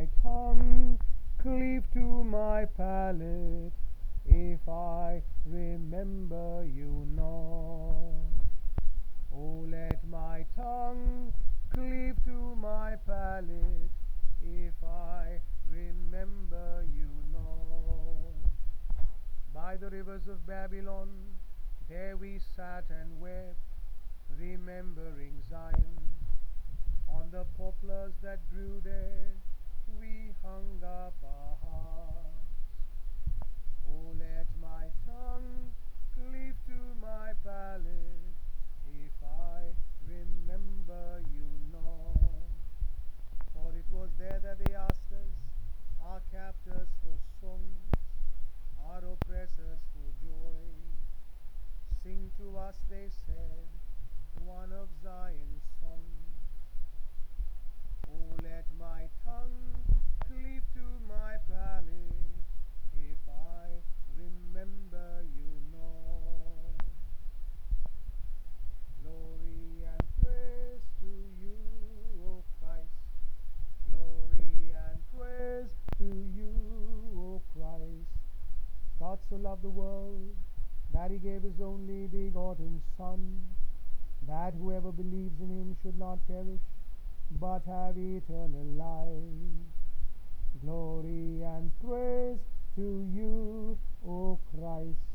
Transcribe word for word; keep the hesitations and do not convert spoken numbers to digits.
tongue cleave to my palate if I remember you not. Oh, let my tongue cleave to my palate if I remember you not. By the rivers of Babylon, there we sat and wept, remembering Zion. On the poplars that grew there, we hung up our hearts. Oh, let my tongue cleave to my palate if I remember you not. For it was there that they asked us, our captors for songs, our oppressors for joy. Sing to us, they said, one of Zion's songs. Oh, let my tongue cleave to my palate if I remember you not. Glory and praise to you, O Christ. Glory and praise to you, O Christ. God so loved the world that he gave his only begotten Son, that whoever believes in him should not perish, but have eternal life. Glory and praise to you, O Christ.